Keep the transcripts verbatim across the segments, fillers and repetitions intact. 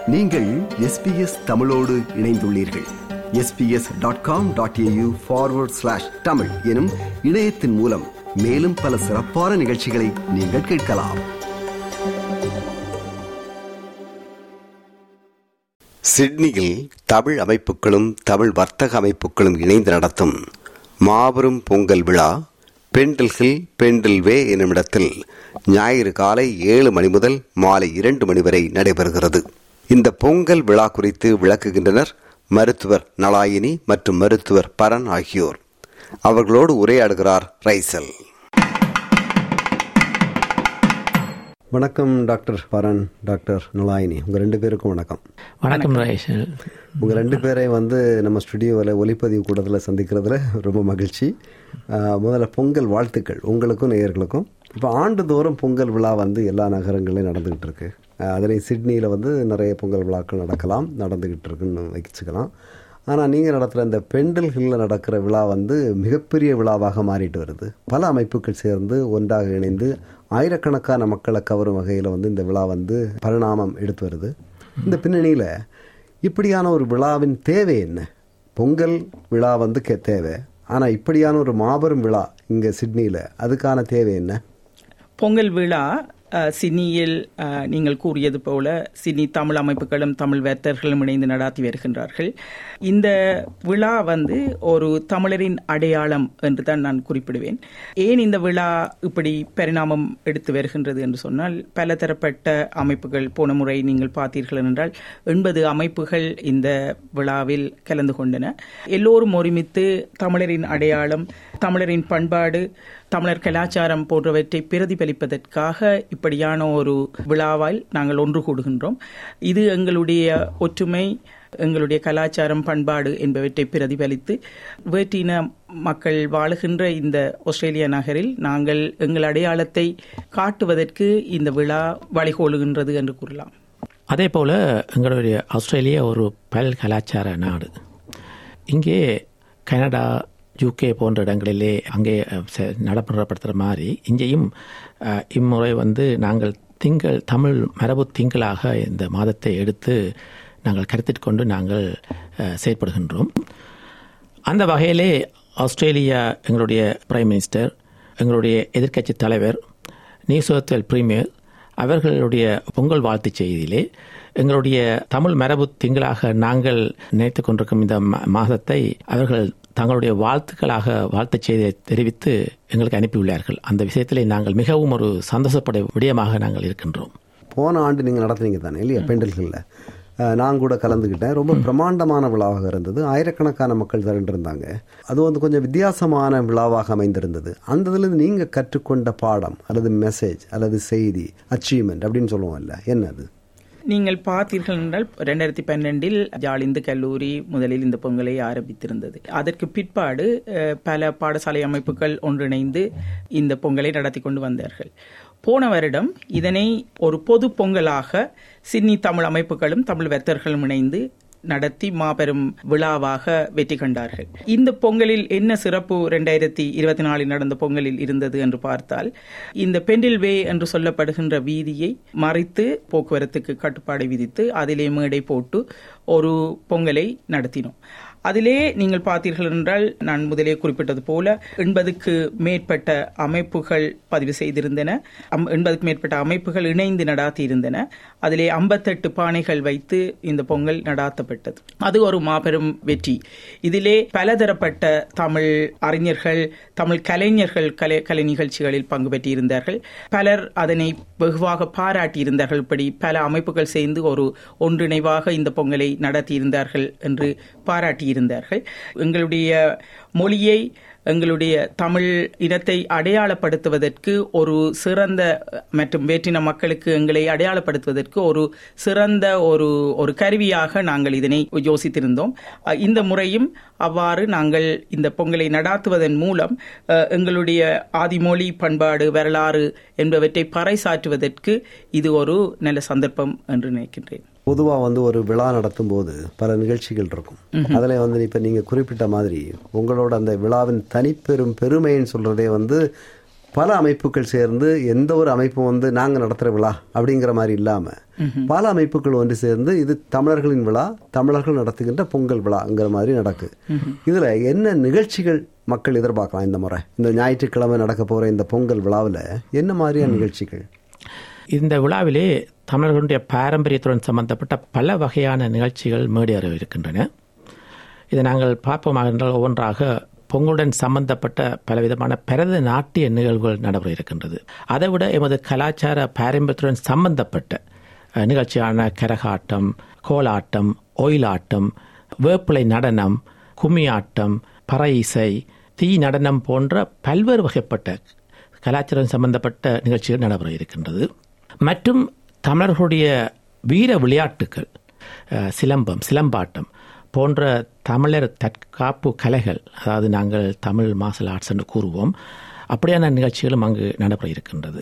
நீங்கள் S B S தமிழோடு இணைந்துள்ளீர்கள். S B S dot com dot A U forward slash Tamil எனும் இணையத்தின் மூலம் மேலும் பல சிறப்பான நிகழ்ச்சிகளை நீங்கள் கேட்கலாம். சிட்னியில் தமிழ் அமைப்புகளும் தமிழ் வர்த்தக அமைப்புகளும் இணைந்து நடத்தும் மாபெரும் பொங்கல் விழா பெண்டில் ஹில் பெண்டில் வே என்னும் இடத்தில் ஞாயிறு காலை ஏழு மணி முதல் மாலை இரண்டு மணி வரை நடைபெறுகிறது. இந்த பொங்கல் விழா குறித்து விளக்குகின்றனர் மருத்துவர் நலாயினி மற்றும் மருத்துவர் பரன் ஆகியோர். அவர்களோடு உரையாடுகிறார் ரைசல். வணக்கம் டாக்டர் பரன், டாக்டர் நலாயினி, உங்கள் ரெண்டு பேருக்கும் வணக்கம். வணக்கம் ரைசல். உங்கள் ரெண்டு பேரையும் வந்து நம்ம ஸ்டுடியோவில் ஒலிப்பதிவு கூடத்தில் சந்திக்கிறதுல ரொம்ப மகிழ்ச்சி. முதல்ல பொங்கல் வாழ்த்துக்கள் உங்களுக்கும் நேயர்களுக்கும். இப்போ ஆண்டுதோறும் பொங்கல் விழா வந்து எல்லா நகரங்களையும் நடந்துக்கிட்டு இருக்கு. அதனை சிட்னியில் வந்து நிறைய பொங்கல் விழாக்கள் நடக்கலாம், நடந்துக்கிட்டு இருக்குன்னு வச்சுக்கலாம். ஆனால் நீங்கள் நடத்துகிற இந்த பெண்டில் ஹில்லில் நடக்கிற விழா வந்து மிகப்பெரிய விழாவாக மாறிட்டு வருது. பல அமைப்புகள் சேர்ந்து ஒன்றாக இணைந்து ஆயிரக்கணக்கான மக்களை கவரும் வகையில் வந்து இந்த விழா வந்து பரிணாமம் எடுத்து வருது. இந்த பின்னணியில் இப்படியான ஒரு விழாவின் தேவை என்ன? பொங்கல் விழா வந்து கே தேவை, ஆனால் இப்படியான ஒரு மாபெரும் விழா இங்கே சிட்னியில் அதுக்கான தேவை என்ன? பொங்கல் விழா சிட்னியில் நீங்கள் கூறியது போல சிட்னி தமிழ் அமைப்புகளும் தமிழ் வர்த்தகர்களும் இணைந்து நடாத்தி வருகின்றார்கள். இந்த விழா வந்து ஒரு தமிழரின் அடையாளம் என்று தான் நான் குறிப்பிடுவேன். ஏன் இந்த விழா இப்படி பரிணாமம் எடுத்து வருகின்றது என்று சொன்னால், பல தரப்பட்ட அமைப்புகள், போன முறை நீங்கள் பார்த்தீர்கள் என்றால் எண்பது அமைப்புகள் இந்த விழாவில் கலந்து கொண்டன. எல்லோரும் ஒருமித்து தமிழரின் அடையாளம், தமிழரின் பண்பாடு, தமிழர் கலாச்சாரம் போன்றவற்றை பிரதிபலிப்பதற்காக இப்படியான ஒரு விழாவால் நாங்கள் ஒன்று கூடுகின்றோம். இது எங்களுடைய ஒற்றுமை, எங்களுடைய கலாச்சாரம், பண்பாடு என்பவற்றை பிரதிபலித்து வேற்றின மக்கள் வாழுகின்ற இந்த ஆஸ்திரேலியா நகரில் நாங்கள் எங்கள் அடையாளத்தை காட்டுவதற்கு இந்த விழா வழிகோலுகின்றது என்று கூறலாம். அதே போல எங்களுடைய ஆஸ்திரேலியா ஒரு பல் கலாச்சார நாடு. இங்கே கனடா, யூகே போன்ற இடங்களிலே அங்கே நடைமுறைப்படுத்துகிற மாதிரி இங்கேயும் இம்முறை வந்து நாங்கள் திங்கள் தமிழ் மரபு திங்களாக இந்த மாதத்தை எடுத்து நாங்கள் கருத்தில் கொண்டு நாங்கள் செயற்படுகின்றோம். அந்த வகையிலே ஆஸ்திரேலியா எங்களுடைய பிரைம் மினிஸ்டர், எங்களுடைய எதிர்க்கட்சி தலைவர், நியூ சவுத் வேல்ஸ் பிரீமியர் அவர்களுடைய பொங்கல் வாழ்த்து செய்தியிலே எங்களுடைய தமிழ் மரபு திங்களாக நாங்கள் நினைத்துக் கொண்டிருக்கும் இந்த மாதத்தை அவர்கள் தங்களுடைய வாழ்த்துக்களாக வாழ்த்து செய்தியை தெரிவித்து எங்களுக்கு அனுப்பியுள்ளார்கள். அந்த விஷயத்திலே நாங்கள் மிகவும் ஒரு சந்தோஷப்பட விடயமாக நாங்கள் இருக்கின்றோம். போன ஆண்டு நீங்கள் நடத்துனீங்க தானே இல்லையா பெண்டில் ஹில்ல? நான் கூட கலந்துக்கிட்டேன். ரொம்ப பிரமாண்டமான விழாவாக இருந்தது. ஆயிரக்கணக்கான மக்கள் திரண்டிருந்தாங்க. அது வந்து கொஞ்சம் வித்தியாசமான விழாவாக அமைந்திருந்தது. அந்த இதுலேருந்து நீங்கள் கற்றுக்கொண்ட பாடம் அல்லது மெசேஜ் அல்லது செய்தி, அச்சீவ்மெண்ட் அப்படின்னு சொல்லுவோம்ல, என்னது? நீங்கள் பார்த்தீர்கள் என்றால் இரண்டாயிரத்தி பன்னெண்டில் ஜாலிந்து கல்லூரி முதலில் இந்த பொங்கலை ஆரம்பித்திருந்தது. அதற்கு பிற்பாடு பல பாடசாலை அமைப்புகள் ஒன்றிணைந்து இந்த பொங்கலை நடத்தி கொண்டு வந்தார்கள். போன வருடம் இதனை ஒரு பொது பொங்கலாக சிட்னி தமிழ் அமைப்புகளும் தமிழ் வர்த்தகர்களும் இணைந்து நடத்தி மாபெரும் விழாவாக வெற்றி கண்டார்கள். இந்த பொங்கலில் என்ன சிறப்பு இரண்டாயிரத்தி இருபத்தி நாலில் நடந்த பொங்கலில் இருந்தது என்று பார்த்தால், இந்த பெண்டில் வே என்று சொல்லப்படுகின்ற வீதியை மறைத்து போக்குவரத்துக்கு கட்டுப்பாடை விதித்து அதிலே மேடை போட்டு ஒரு பொங்கலை நடத்தினோம். அதிலே நீங்கள் பார்த்தீர்கள் என்றால், நான் முதலே குறிப்பிட்டது போல எண்பதுக்கு மேற்பட்ட அமைப்புகள் பதிவு செய்திருந்தன. எண்பதுக்கு மேற்பட்ட அமைப்புகள் இணைந்து நடாத்தி இருந்தன. அதிலே ஐம்பத்தெட்டு பானைகள் வைத்து இந்த பொங்கல் நடாத்தப்பட்டது. அது ஒரு மாபெரும் வெற்றி. இதிலே பலதரப்பட்ட தமிழ் அறிஞர்கள், தமிழ் கலைஞர்கள் கலை கலை நிகழ்ச்சிகளில் பங்கு பெற்றிருந்தார்கள். பலர் அதனை வெகுவாக பாராட்டியிருந்தார்கள். இப்படி பல அமைப்புகள் சேர்ந்து ஒரு ஒன்றிணைவாக இந்த பொங்கலை நடத்தியிருந்தார்கள் என்று பாராட்டி இருந்தார்கள். எங்களுடைய மொழியை, எங்களுடைய தமிழ் இனத்தை அடையாளப்படுத்துவதற்கு ஒரு சிறந்த மற்றும் வேற்றின மக்களுக்கு எங்களை அடையாளப்படுத்துவதற்கு ஒரு சிறந்த ஒரு ஒரு கருவியாக நாங்கள் இதனை யோசித்திருந்தோம். இந்த முறையும் அவ்வாறு நாங்கள் இந்த பொங்கலை நடாத்துவதன் மூலம் எங்களுடைய ஆதிமொழி, பண்பாடு, வரலாறு என்பவற்றை பறைசாற்றுவதற்கு இது ஒரு நல்ல சந்தர்ப்பம் என்று நினைக்கின்றேன். பொதுவாக வந்து ஒரு விழா நடத்தும் போது பல நிகழ்ச்சிகள் இருக்கும். அதில் வந்து இப்போ நீங்கள் குறிப்பிட்ட மாதிரி உங்களோட அந்த விழாவின் தனிப்பெரும் பெருமைன்னு சொல்கிறதே வந்து பல அமைப்புகள் சேர்ந்து எந்த ஒரு அமைப்பும் வந்து நாங்கள் நடத்துகிற விழா அப்படிங்கிற மாதிரி இல்லாமல் பல அமைப்புகள் ஒன்று சேர்ந்து இது தமிழர்களின் விழா, தமிழர்கள் நடத்துகின்ற பொங்கல் விழாங்கிற மாதிரி நடக்குது. இதில் என்ன நிகழ்ச்சிகள் மக்கள் எதிர்பார்க்கலாம் இந்த முறை? இந்த ஞாயிற்றுக்கிழமை நடக்க போகிற இந்த பொங்கல் விழாவில் என்ன மாதிரியான நிகழ்ச்சிகள்? இந்த விழாவிலே தமிழர்களுடைய பாரம்பரியத்துடன் சம்பந்தப்பட்ட பல வகையான நிகழ்ச்சிகள் மேடேற இருக்கின்றன. இதை நாங்கள் பார்ப்போமாக என்றால் ஒவ்வொன்றாக பொங்கலுடன் சம்பந்தப்பட்ட பலவிதமான பரத நாட்டிய நிகழ்வுகள் நடைபெற இருக்கின்றது. அதைவிட எமது கலாச்சார பாரம்பரியத்துடன் சம்பந்தப்பட்ட நிகழ்ச்சியான கரகாட்டம், கோலாட்டம், ஒயிலாட்டம், வேப்பிலை நடனம், கும்மியாட்டம், பறை இசை, தீ நடனம் போன்ற பல்வேறு வகைப்பட்ட கலாச்சாரம் சம்பந்தப்பட்ட நிகழ்ச்சிகள் நடைபெற இருக்கின்றது. மற்றும் தமிழர்களுடைய வீர விளையாட்டுகள், சிலம்பம், சிலம்பாட்டம் போன்ற தமிழர் தற்காப்பு கலைகள், அதாவது நாங்கள் தமிழ் மார்ஷல் ஆர்ட்ஸ் என்று கூறுவோம், அப்படியான நிகழ்ச்சிகளும் அங்கு நடைபெற இருக்கின்றது.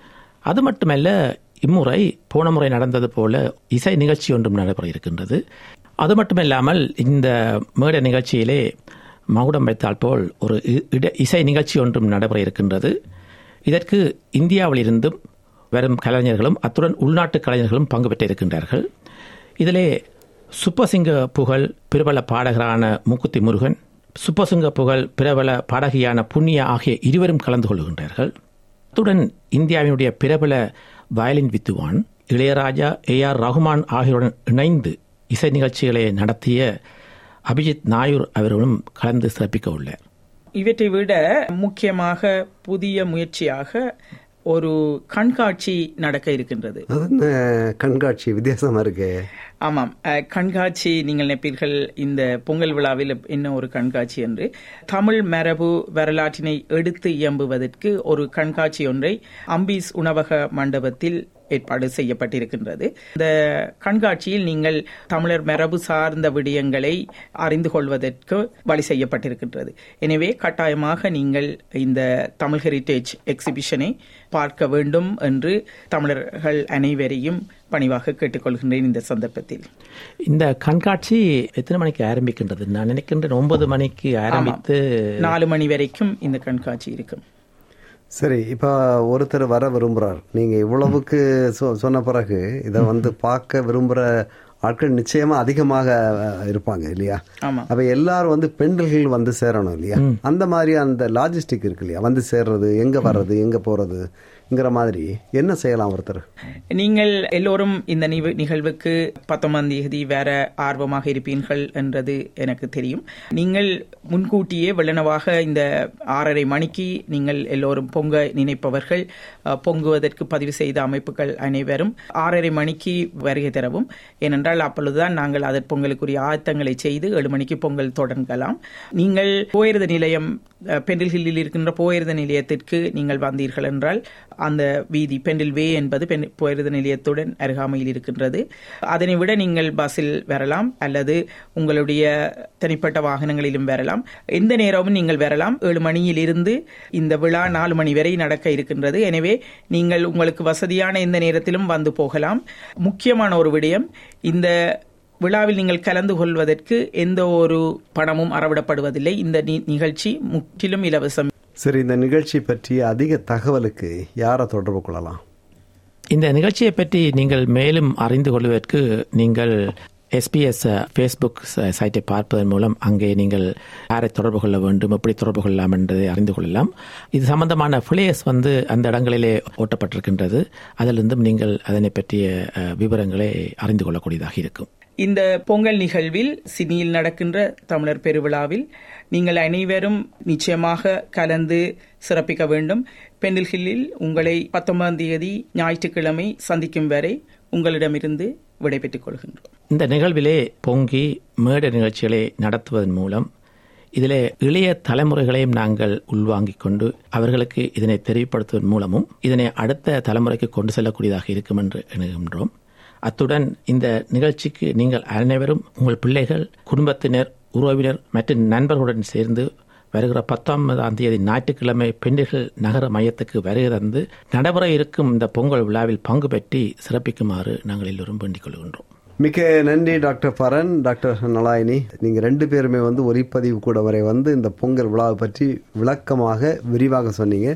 அது மட்டுமல்ல, இம்முறை போன முறை நடந்தது போல இசை நிகழ்ச்சி ஒன்றும் நடைபெற இருக்கின்றது. அது மட்டுமில்லாமல் இந்த மேடை நிகழ்ச்சியிலே மகுடம் வைத்தால் போல் ஒரு இசை நிகழ்ச்சி ஒன்றும் நடைபெற இருக்கின்றது. இதற்கு இந்தியாவிலிருந்தும் வரும் கலைஞர்களும் அத்துடன் உள்நாட்டு கலைஞர்களும் பங்கு பெற்றிருக்கின்றார்கள். இதிலே சுப்பசிங்க புகழ் பிரபல பாடகரான மூக்குத்தி முருகன், சுப்பசிங்க புகழ் பிரபல பாடகியான புண்ணியா ஆகிய இருவரும் கலந்து கொள்கின்றார்கள். அத்துடன் இந்தியாவினுடைய பிரபல வயலின் வித்துவான் இளையராஜா, ஏ ஆர் ரகுமான் ஆகியோருடன் இணைந்து இசை நிகழ்ச்சிகளை நடத்திய அபிஜித் நாயூர் அவர்களும் கலந்து சிறப்பிக்க உள்ளார். இவற்றை விட முக்கியமாக புதிய முயற்சியாக ஒரு கண்காட்சி நடக்க இருக்கின்றது. கண்காட்சி வித்தியாசமா இருக்கு. ஆமாம், கண்காட்சி நீங்கள் நினைப்பீர்கள் இந்த பொங்கல் விழாவில் என்ன ஒரு கண்காட்சி என்று. தமிழ் மரபு வரலாற்றினை எடுத்து இயம்புவதற்கு ஒரு கண்காட்சி ஒன்றை அம்பீஸ் உணவக மண்டபத்தில் ஏற்பாடு செய்யப்பட்டிருக்கின்றது. இந்த கண்காட்சியில் நீங்கள் தமிழர் மரபு சார்ந்த விடயங்களை அறிந்து கொள்வதற்கு வழி செய்யப்பட்டிருக்கின்றது. எனவே கட்டாயமாக நீங்கள் இந்த தமிழ் ஹெரிட்டேஜ் எக்ஸிபிஷனை பார்க்க வேண்டும் என்று தமிழர்கள் அனைவரையும் பணிவாக கேட்டுக்கொள்கின்றேன். இந்த சந்தர்ப்பத்தில் இந்த கண்காட்சி எத்தனை மணிக்கு ஆரம்பிக்கின்றது? நான் நினைக்கின்றேன் ஒன்பது மணிக்கு ஆரம்பித்து நாலு மணி வரைக்கும் இந்த கண்காட்சி இருக்கும். சரி, இப்போ ஒருத்தர் வர விரும்புகிறார், நீங்கள் இவ்வளவுக்கு சொ சொன்ன பிறகு இதை வந்து பார்க்க விரும்புகிற ஆட்கள் நிச்சயமா அதிகமாக இருப்பாங்க இல்லையா? அப்ப எல்லாரும் வந்து பெண்கள் வந்து சேரணும் இல்லையா? அந்த மாதிரி அந்த லாஜிஸ்டிக் இருக்கு இல்லையா? வந்து சேர்றது, எங்க வர்றது, எங்க போறதுங்கிற மாதிரி என்ன செய்யலாம் ஒருத்தர்? நீங்கள் எல்லோரும் இந்த நிகழ்வுக்கு பத்தொன்பதாம் தேதி வேற ஆர்வமாக இருப்பீர்கள் என்றது எனக்கு தெரியும். நீங்கள் முன்கூட்டியே வெள்ளனவாக இந்த ஆறரை மணிக்கு நீங்கள் எல்லோரும் பொங்க நினைப்பவர்கள் பொங்குவதற்கு பதிவு செய்த அமைப்புகள் அனைவரும் ஆறரை மணிக்கு வருகை தரவும். ஏனென்றால் அப்பொழுதுதான் நாங்கள் அதற்கு பொங்கலுக்குரிய ஆயத்தங்களை செய்து ஏழு மணிக்கு பொங்கல் தொடங்கலாம். நீங்கள் போயிருந்த நிலையம் பெண்டில் ஹில்லில் இருக்கின்ற போயிருந்த நிலையத்திற்கு நீங்கள் வந்தீர்கள் என்றால் அந்த வீதி பெண்டில் வே என்பது போயிருந்த நிலையத்துடன் அருகாமையில் இருக்கின்றது. அதனை விட நீங்கள் பஸ்ஸில் வரலாம் அல்லது உங்களுடைய தனிப்பட்ட வாகனங்களிலும் வரலாம். எந்த நேரமும் நீங்கள் வரலாம். ஏழு மணியில் இருந்து இந்த விழா நாலு மணி வரை நடக்க இருக்கின்றது. எனவே நீங்கள் உங்களுக்கு வசதியான எந்த நேரத்திலும் வந்து போகலாம். முக்கியமான ஒரு விடயம், இந்த விழாவில் நீங்கள் கலந்து கொள்வதற்கு எந்த ஒரு பணமும் அறவிடப்படுவதில்லை. இந்த நிகழ்ச்சி முற்றிலும் இலவசம். சரி, இந்த நிகழ்ச்சி பற்றி அதிக தகவலுக்கு யாரை தொடர்பு கொள்ளலாம்? இந்த நிகழ்ச்சியை பற்றி நீங்கள் மேலும் அறிந்து கொள்வதற்கு நீங்கள் எஸ்பிஎஸ் ஃபேஸ்புக் சைட்டை பார்ப்பதன் மூலம் அங்கே நீங்கள் யாரை தொடர்பு கொள்ள வேண்டும், எப்படி தொடர்பு கொள்ளலாம் என்பதை அறிந்து கொள்ளலாம். இது சம்பந்தமான ஃபிளேயர்ஸ் வந்து அந்த இடங்களிலே ஓட்டப்பட்டிருக்கின்றது. அதிலிருந்தும் நீங்கள் அதனை பற்றிய விவரங்களை அறிந்து கொள்ளக்கூடியதாக இருக்கும். இந்த பொங்கல் நிகழ்வில் சிட்னியில் நடக்கின்ற தமிழர் பெருவிழாவில் நீங்கள் அனைவரும் நிச்சயமாக கலந்து சிறப்பிக்க வேண்டும். பெண்டில் ஹில்லில் உங்களை பத்தொன்பதாம் தேதி ஞாயிற்றுக்கிழமை சந்திக்கும் வரை உங்களிடமிருந்து விடைபெற்றுக் கொள்கின்றோம். இந்த நிகழ்விலே பொங்கி மேடை நிகழ்ச்சிகளை நடத்துவதன் மூலம் இதிலே இளைய தலைமுறைகளையும் நாங்கள் உள்வாங்கிக் கொண்டு அவர்களுக்கு இதனை தெரிவுபடுத்துவதன் மூலமும் இதனை அடுத்த தலைமுறைக்கு கொண்டு செல்லக்கூடியதாக இருக்கும் என்று எண்ணுகின்றோம். அத்துடன் இந்த நிகழ்ச்சிக்கு நீங்கள் அனைவரும் உங்கள் பிள்ளைகள், குடும்பத்தினர், உறவினர் மற்றும் நண்பர்களுடன் சேர்ந்து வருகிற பத்தொன்பதாம் தேதி ஞாயிற்றுக்கிழமை பெண்டில் நகர மையத்துக்கு வருகை தந்து நடைபெற இருக்கும் இந்த பொங்கல் விழாவில் பங்கு பெற்றி சிறப்பிக்குமாறு நாங்கள் எல்லோரும் வேண்டிக் கொள்கின்றோம். மிக்க நன்றி டாக்டர் பரன், டாக்டர் நலாயினி. நீங்க ரெண்டு பேருமே வந்து ஒலிப்பதிவு கூட வரை வந்து இந்த பொங்கல் விழாவை பற்றி விளக்கமாக விரிவாக சொன்னீங்க.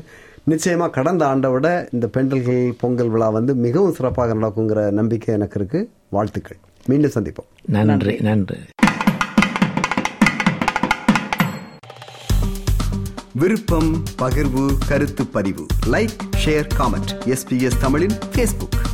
நிச்சயமாக கடந்த ஆண்டை விட இந்த பெண்டல்கள் பொங்கல் விழா வந்து மிகவும் சிறப்பாக நடக்குங்கிற நம்பிக்கை எனக்கு இருக்கு. வாழ்த்துக்கள். மீண்டும் சந்திப்போம். நன்றி. நன்றி. விருப்பம், பகிர்வு, கருத்து பதிவு, லைக், ஷேர், காமெண்ட். எஸ்பிஎஸ் தமிழின் ஃபேஸ்புக்.